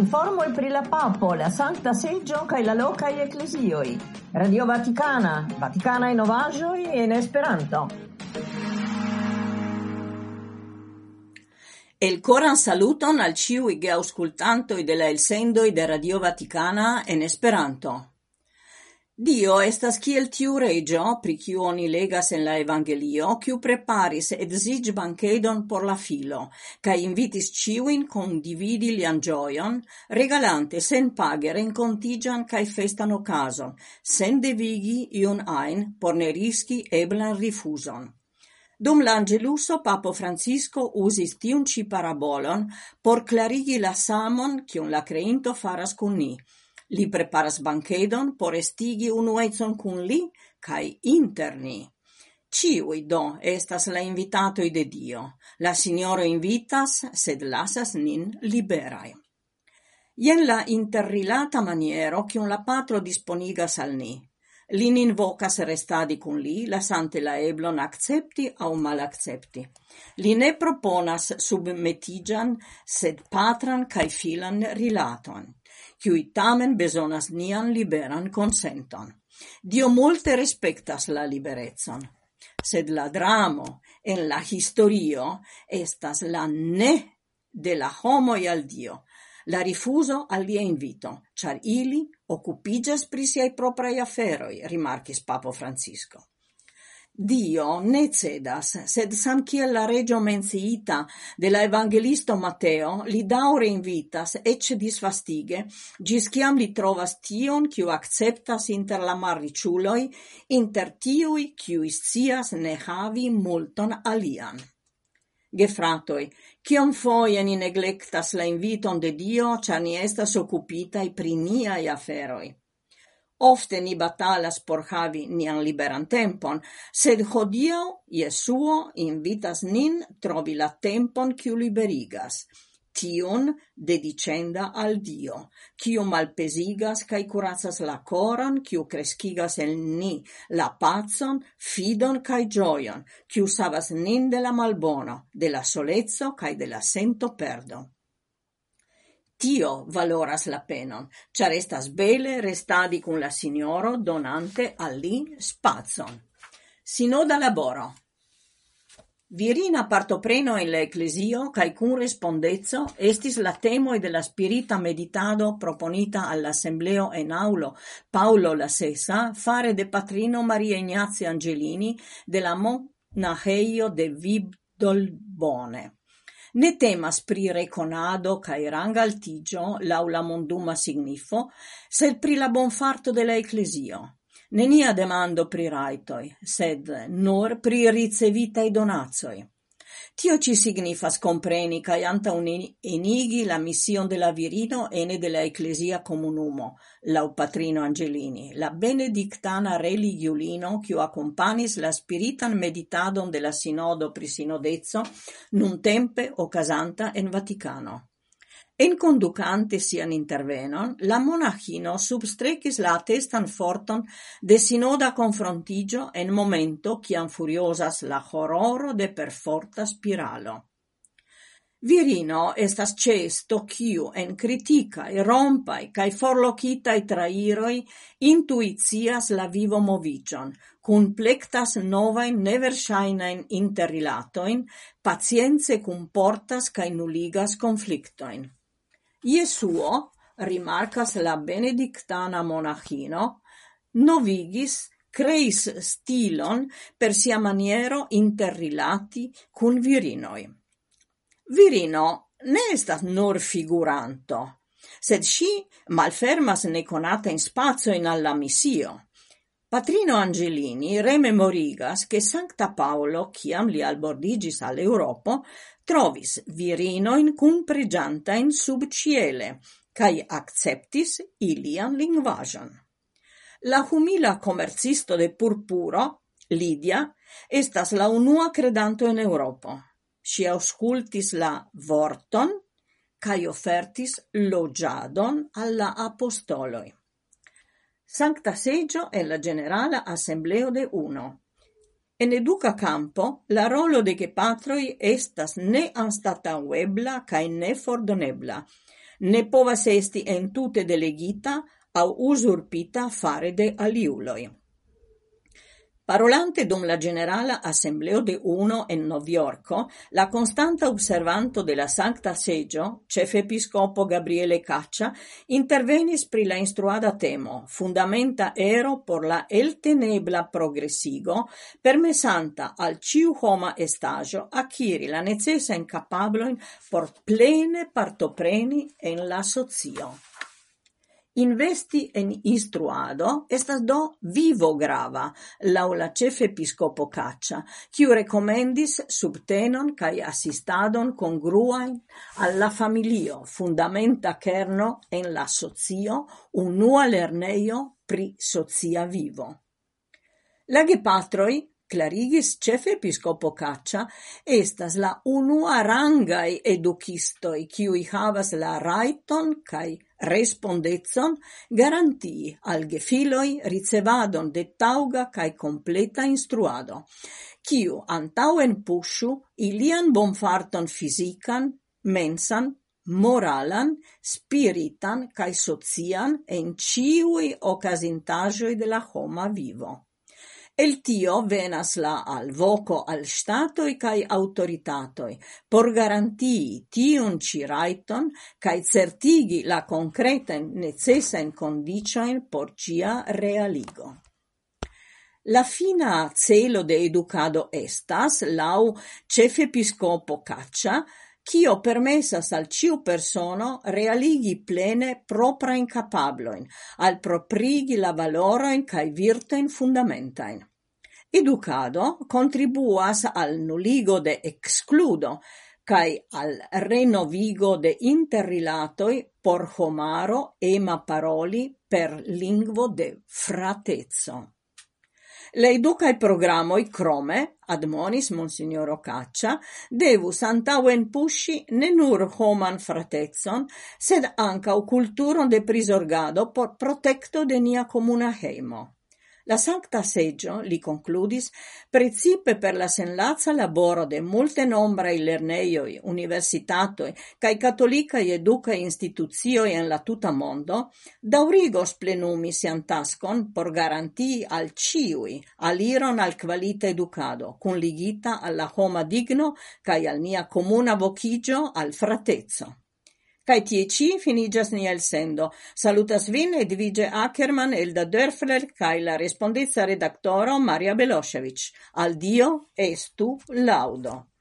informoj pri la papo, la sancta seggio kaj la lokaj eklezioj. Radio Vaticana, Vaticanaj novaĵoj en Esperanto. El coran saluton al ĉiuj geaŭskultantoj de la elsendoj de Radio Vaticana en Esperanto. Dio estas kiel tiu regio, pri kiu oni legas en la Evangelio, kiu preparis edziĝbankedon por la filo, kaj invitis ĉiujn kondividi lian ĝojon, regalante senpage renkontiĝan kaj festan okazon, sen devigi iun ajn por ne riski eblan rifuzon. Dum l'Angeluso, Papo Francisco usis tiun ĉi parabolon por klarigi la samon kiun la kreinto faras kun ni. Li preparas bankedon por estigi unuecon kun li, kaj inter ni. Ciui do estas la invitatoj de Dio. La Signoro invitas, sed lasas nin liberaj. Jen la interrilata maniero kiun la Patro disponigas al ni. Lin invocas restadi kun li, lasante la eblon accepti aŭ malaccepti. Li ne proponas submetiĝan, sed patran kaj filan rilaton, kiuj tamen bezonas nian liberan konsenton. Dio multe respektas la liberecon, sed la dramo en la historio estas la ne de la homoj al Dio, la rifuzo al lia invito, ĉar ili okupiĝas pri siaj propraj aferoj, rimarkis Papo Francisco. Dio ne cedas, sed samkiel la regio menciita de la evangelisto Matteo, li daŭre invitas, ecce disvastige, ĝis kiam li trovas tion, kiu akceptas inter la malriĉuloj, inter tiuj, kiuj scias ne havi multon alian. Gefratoj, kiom foje ni neglektas la inviton de Dio, ĉar ni estas okupitaj pri niaj aferoj. Ofte ni batalas por havi nian liberan tempon, sed hodiaŭ Jesuo invitas nin trovi la tempon kiu liberigas, tiun dedicenda al Dio, kiu malpezigas kaj kuracas la koron, kiu kreskigas en ni la pacon, fidon kaj ĝojon, kiu savas nin de la malbono, de la soleco kaj de la sentoperdo. Tio valoras la penon, ĉar estas bele restadi kun la Signoro donante al li spacon. Sinoda laboro. Virina partopreno en la eklezio kaj kun respondeco estis la temoj de la spirita meditado proponita all'assembleo en aulo Paolo la Sesa fare de patrino Maria Ignazia Angelini de la monaĥejo de Vidolbone. Ne temas pri rekonado kaj rangaltiĝo laŭ la monduma signifo, sed pri la bonfarto de la eklezio. Nenia demando pri rajtoj, sed nur pri ricevitaj donacoj. Tio ci signifas compreni kaj antaŭenigi la mision de la virino ene de la eklezia komunumo, laŭ patrino Angelini, la benediktana religiulino kiu akompanis la spiritan meditadon de la sinodo pri sinodeco, nuntempe okazanta en Vatikano. En conducante sian intervenon, la monaĥino substrekis la atestan forton de sinoda konfrontiĝo en momento kiam furiozas la hororo de perforta spiralo. Virino estas ĉeesto kiu en kritikaj, rompaj kaj forlokitaj trairoj intuicias la vivomoviĝon, kunplektas novajn neverŝajnajn interrilatojn, pacience kunportas kaj nuligas konfliktojn. Jesuo, rimarkas la benediktana monaĥino, novigis, kreis stilon per sia maniero interrilati kun virinoj. Virino ne estas nur figuranto, sed ŝi malfermas nekonatajn spacojn al la misio. Patrino Angelini rememorigas che Sancta Paolo, kiam li albordigis al Eŭropo, trovis virinojn kunpreĝantajn subĉiele kaj akceptis ilian lingvaĵon. La humila komercisto de purpuro, Lidia, estas la unua kredanto en Eŭropo. Ŝi aŭskultis la vorton kaj ofertis loĝadon al la apostoloj. Sancta Seggio è la Generala Assembleo de Uno. En educa campo, la rolo de gepatroj estas ne anstataŭebla kaj ne fordonebla. ne povas esti entute delegita au usurpita fare de aliuloi. Parolante dum la Generala Assembleo de Uno en Noviorco, la constanta observanto de la Sancta Seggio, Cefepiscopo Gabriele Caccia, intervenis pri la instruada temo, fundamenta ero por la eltenebla progressigo, permessanta al ciu homa estajo acquiri la necessa incapabloin por plene partopreni en la socio. Investi en instruado estas do vivo grava, lau la Cefepiscopo Caccia, quiu recomendis subtenon cae assistadon congruain alla familio, fundamenta kerno en la socio, unua lerneio pri socia vivo. La gepatroi, clarigis Cefepiscopo Caccia, estas la unua rangai edukistoi, quiui havas la raiton cae respondezon garantii al gefiloi ricevadon de tauga cae completa instruado, quiu antauen pushu ilian bonfarton fisican, mensan, moralan, spiritan cae socian en ciui ocasintajoi de la homa vivo. El tio venas la alvoco al statoi cae autoritatoi por garantii tiun ci raiton cae certigi la concreten necessain condicioin por cia realigo. La fina celo de educado estas, lau Cefepiscopo Caccia, cio permessas al ciu persono realigi plene propra incapabloin, al proprigi la valoroin cae virtoin fundamentain. Educado contribuas al nuligo de excludo, cae al renovigo de interrilatoi por homaro ema paroli per lingvo de fratezzo. La educae programoi crome, admonis Monsignoro Caccia, devus antauen pusci ne nur homan fratezzon, sed ancau culturon de prisorgado por protecto de nia comuna heimo. La Sancta Seggio, li concludis, precipe per la senlaza laboro de multe nombrai lerneioi, universitatoi, cae catolicae educae instituzioi en la tuta mondo, daurigos plenumi sian taskon por garantii al ciui aliron al qualita educado, cun ligita alla homa digno cae al nia comuna vocigio al fratezzo. Kai tie ci finigas ni elsendo. Salutas vin Edvige Ackerman, Elda Dörfler, kai la respondezza redaktoro Maria Belosevic. Al Dio estu laudo.